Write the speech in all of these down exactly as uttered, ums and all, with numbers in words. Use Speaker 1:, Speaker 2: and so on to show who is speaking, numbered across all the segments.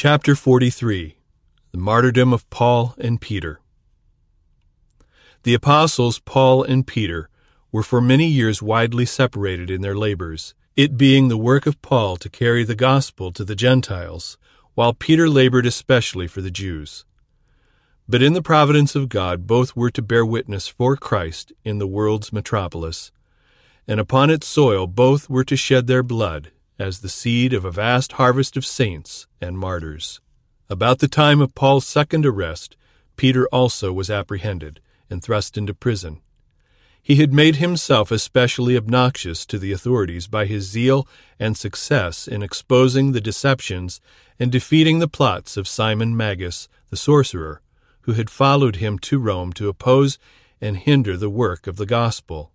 Speaker 1: Chapter forty-three. The Martyrdom of Paul and Peter. The apostles Paul and Peter were for many years widely separated in their labors, it being the work of Paul to carry the gospel to the Gentiles, while Peter labored especially for the Jews. But in the providence of God both were to bear witness for Christ in the world's metropolis, and upon its soil both were to shed their blood as the seed of a vast harvest of saints and martyrs. About the time of Paul's second arrest, Peter also was apprehended and thrust into prison. He had made himself especially obnoxious to the authorities by his zeal and success in exposing the deceptions and defeating the plots of Simon Magus, the sorcerer, who had followed him to Rome to oppose and hinder the work of the gospel.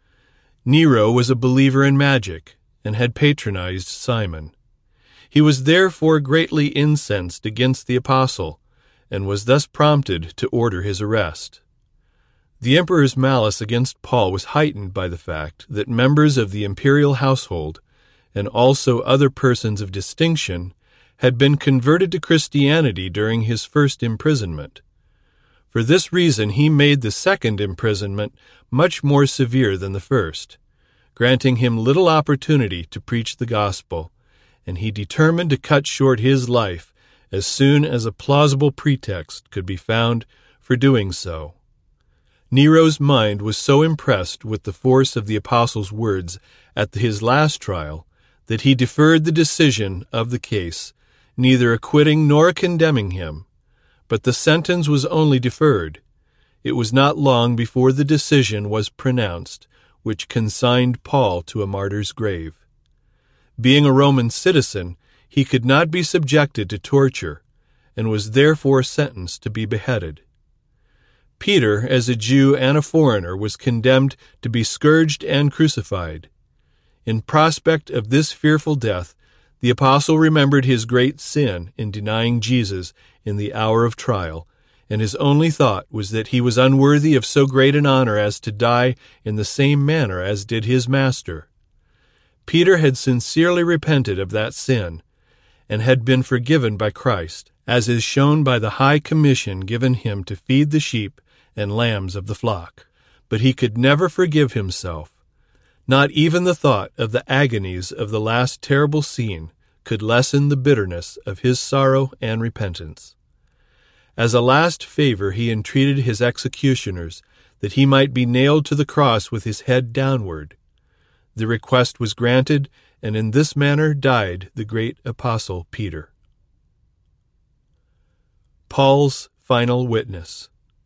Speaker 1: Nero was a believer in magic and had patronized Simon. He was therefore greatly incensed against the apostle, and was thus prompted to order his arrest. The emperor's malice against Paul was heightened by the fact that members of the imperial household, and also other persons of distinction, had been converted to Christianity during his first imprisonment. For this reason he made the second imprisonment much more severe than the first, granting him little opportunity to preach the gospel, and he determined to cut short his life as soon as a plausible pretext could be found for doing so. Nero's mind was so impressed with the force of the apostle's words at his last trial that he deferred the decision of the case, neither acquitting nor condemning him. But the sentence was only deferred. It was not long before the decision was pronounced, which consigned Paul to a martyr's grave. Being a Roman citizen, he could not be subjected to torture, and was therefore sentenced to be beheaded. Peter, as a Jew and a foreigner, was condemned to be scourged and crucified. In prospect of this fearful death, the apostle remembered his great sin in denying Jesus in the hour of trial, and his only thought was that he was unworthy of so great an honor as to die in the same manner as did his master. Peter had sincerely repented of that sin, and had been forgiven by Christ, as is shown by the high commission given him to feed the sheep and lambs of the flock. But he could never forgive himself. Not even the thought of the agonies of the last terrible scene could lessen the bitterness of his sorrow and repentance. As a last favor he entreated his executioners that he might be nailed to the cross with his head downward. The request was granted, and in this manner died the great apostle Peter. Paul's final witness.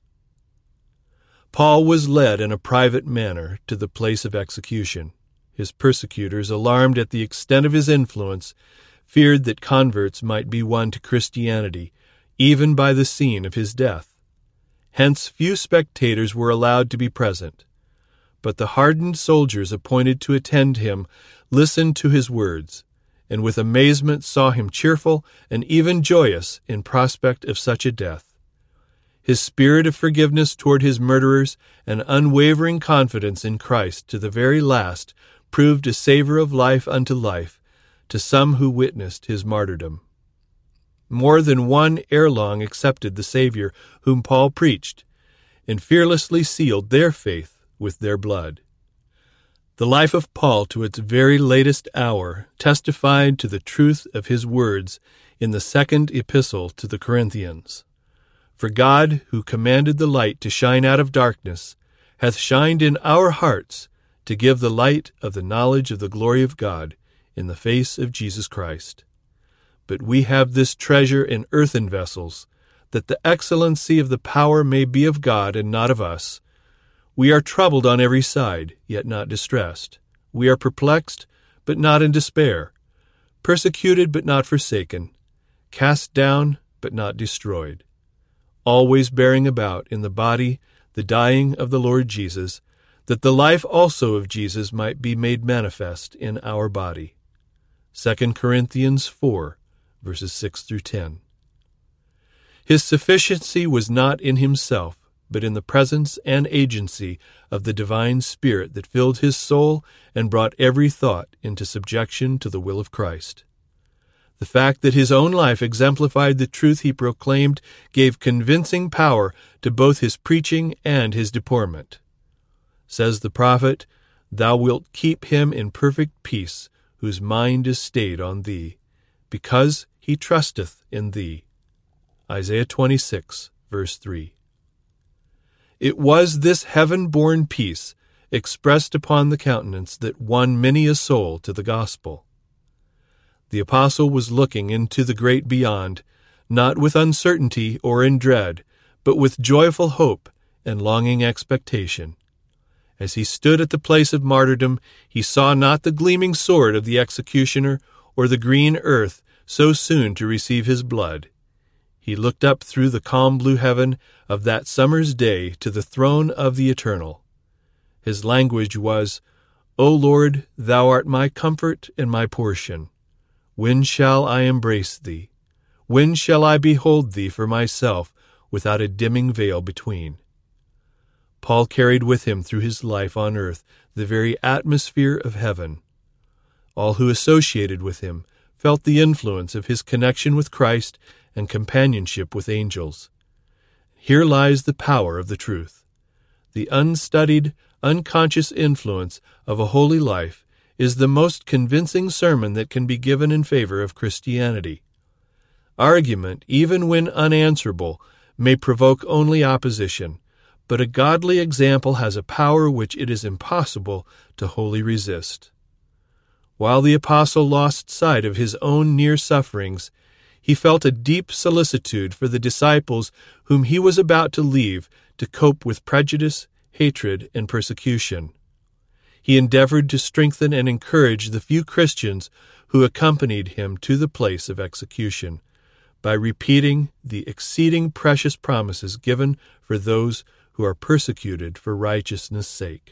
Speaker 1: Paul was led in a private manner to the place of execution. His persecutors, alarmed at the extent of his influence, feared that converts might be won to Christianity, even by the scene of his death. Hence few spectators were allowed to be present. But the hardened soldiers appointed to attend him listened to his words, and with amazement saw him cheerful and even joyous in prospect of such a death. His spirit of forgiveness toward his murderers and unwavering confidence in Christ to the very last proved a savor of life unto life to some who witnessed his martyrdom. More than one ere long accepted the Savior whom Paul preached, and fearlessly sealed their faith with their blood. The life of Paul to its very latest hour testified to the truth of his words in the second epistle to the Corinthians. For God, who commanded the light to shine out of darkness, hath shined in our hearts to give the light of the knowledge of the glory of God in the face of Jesus Christ. But we have this treasure in earthen vessels, that the excellency of the power may be of God and not of us. We are troubled on every side, yet not distressed. We are perplexed, but not in despair. Persecuted, but not forsaken. Cast down, but not destroyed. Always bearing about in the body the dying of the Lord Jesus, that the life also of Jesus might be made manifest in our body. Second Corinthians four, verses six through ten. His sufficiency was not in himself, but in the presence and agency of the divine Spirit that filled his soul and brought every thought into subjection to the will of Christ. The fact that his own life exemplified the truth he proclaimed gave convincing power to both his preaching and his deportment. Says the prophet, "Thou wilt keep him in perfect peace, whose mind is stayed on thee, because he trusteth in thee." Isaiah twenty-six, verse three. It was this heaven-born peace expressed upon the countenance that won many a soul to the gospel. The apostle was looking into the great beyond, not with uncertainty or in dread, but with joyful hope and longing expectation. As he stood at the place of martyrdom, he saw not the gleaming sword of the executioner or the green earth so soon to receive his blood. He looked up through the calm blue heaven of that summer's day to the throne of the Eternal. His language was, "O Lord, thou art my comfort and my portion. When shall I embrace thee? When shall I behold thee for myself without a dimming veil between?" Paul carried with him through his life on earth the very atmosphere of heaven. All who associated with him felt the influence of his connection with Christ and companionship with angels. Here lies the power of the truth. The unstudied, unconscious influence of a holy life is the most convincing sermon that can be given in favor of Christianity. Argument, even when unanswerable, may provoke only opposition, but a godly example has a power which it is impossible to wholly resist. While the apostle lost sight of his own near sufferings, he felt a deep solicitude for the disciples whom he was about to leave to cope with prejudice, hatred, and persecution. He endeavored to strengthen and encourage the few Christians who accompanied him to the place of execution by repeating the exceeding precious promises given for those who are persecuted for righteousness' sake.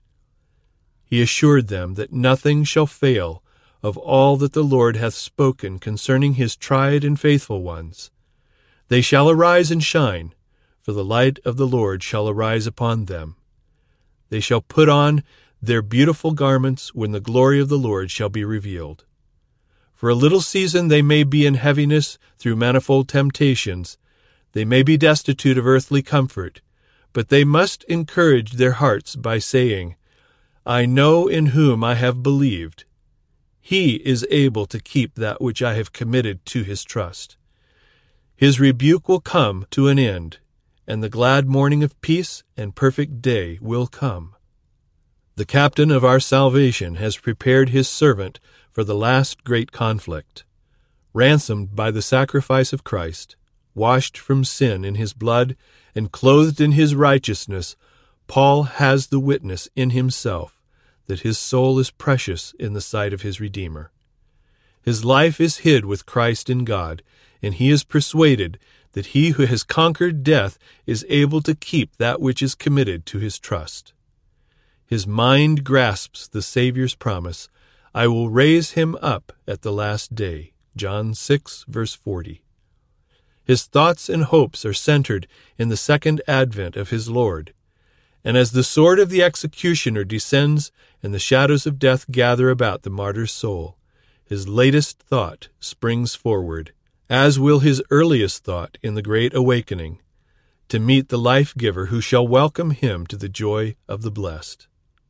Speaker 1: He assured them that nothing shall fail of all that the Lord hath spoken concerning his tried and faithful ones. They shall arise and shine, for the light of the Lord shall arise upon them. They shall put on their beautiful garments when the glory of the Lord shall be revealed. For a little season they may be in heaviness through manifold temptations. They may be destitute of earthly comfort, but they must encourage their hearts by saying, "I know in whom I have believed. He is able to keep that which I have committed to his trust. His rebuke will come to an end, and the glad morning of peace and perfect day will come." The captain of our salvation has prepared his servant for the last great conflict. Ransomed by the sacrifice of Christ, washed from sin in his blood, and clothed in his righteousness, Paul has the witness in himself that his soul is precious in the sight of his Redeemer. His life is hid with Christ in God, and he is persuaded that he who has conquered death is able to keep that which is committed to his trust. His mind grasps the Savior's promise, "I will raise him up at the last day," John six, verse forty. His thoughts and hopes are centered in the second advent of his Lord. And as the sword of the executioner descends and the shadows of death gather about the martyr's soul, his latest thought springs forward, as will his earliest thought in the great awakening, to meet the life-giver who shall welcome him to the joy of the blessed.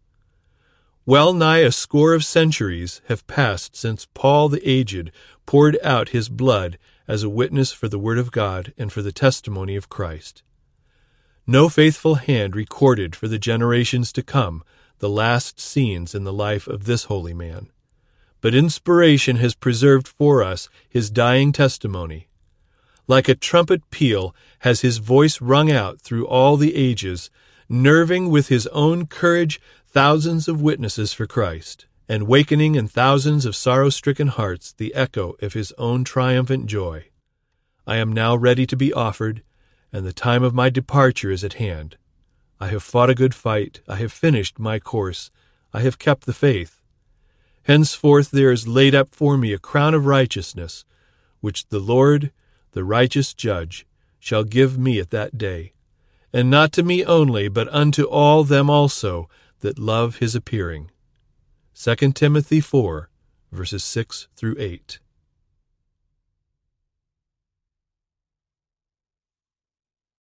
Speaker 1: Well nigh a score of centuries have passed since Paul the Aged poured out his blood as a witness for the Word of God and for the testimony of Christ. No faithful hand recorded for the generations to come the last scenes in the life of this holy man, but inspiration has preserved for us his dying testimony. Like a trumpet peal has his voice rung out through all the ages, nerving with his own courage thousands of witnesses for Christ, and wakening in thousands of sorrow-stricken hearts the echo of his own triumphant joy. I am now ready to be offered, and the time of my departure is at hand. I have fought a good fight, I have finished my course, I have kept the faith. Henceforth there is laid up for me a crown of righteousness, which the Lord, the righteous judge, shall give me at that day, and not to me only, but unto all them also that love his appearing. Second Timothy four, verses six through eight.